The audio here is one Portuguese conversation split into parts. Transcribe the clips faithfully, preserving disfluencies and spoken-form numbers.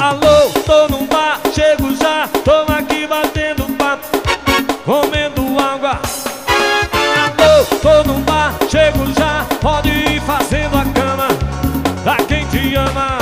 Alô, tô num bar, chego já, tô aqui batendo papo, comendo água. Alô, tô num bar, chego já, pode ir fazendo a cama pra quem te ama.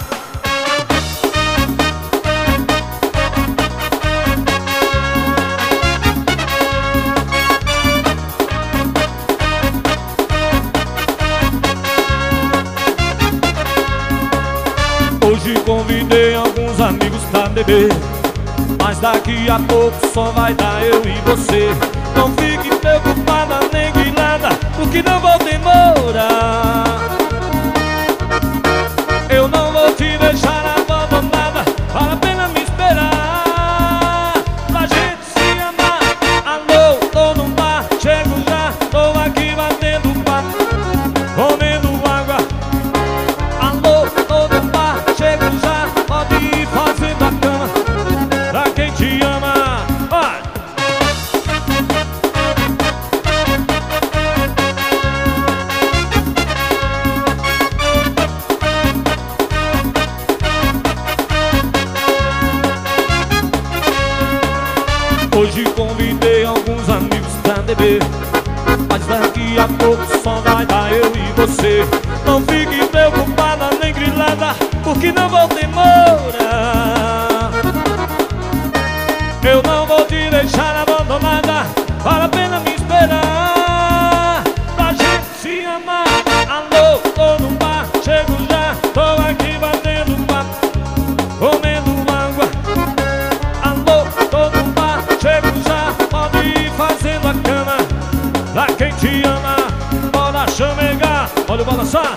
Hoje convidei alguns amigos pra beber, mas daqui a pouco só vai dar eu e você. Não fique preocupada nem grilada, porque não vou demorar. Eu não vou te deixar abandonada, vale a pena me esperar pra gente se amar. Alô, tô num bar, chego já, tô aqui batendo papo, comendo água. Alô, tô num bar, chego já, pode ir fazendo a cama pra quem te ama. Vai! Hoje convidei alguns amigos pra beber, mas daqui a pouco só vai dar eu e você. Não fique preocupada nem grilada, porque não vou demorar. Eu não vou te deixar abandonada, vale a pena me esperar pra gente se amar. Alô, tô num bar, chego já, tô aqui batendo papo, comendo água. Alô, tô num bar, chego já, pode ir fazendo a cama pra quem te ama. Bora chamegar, pode balançar.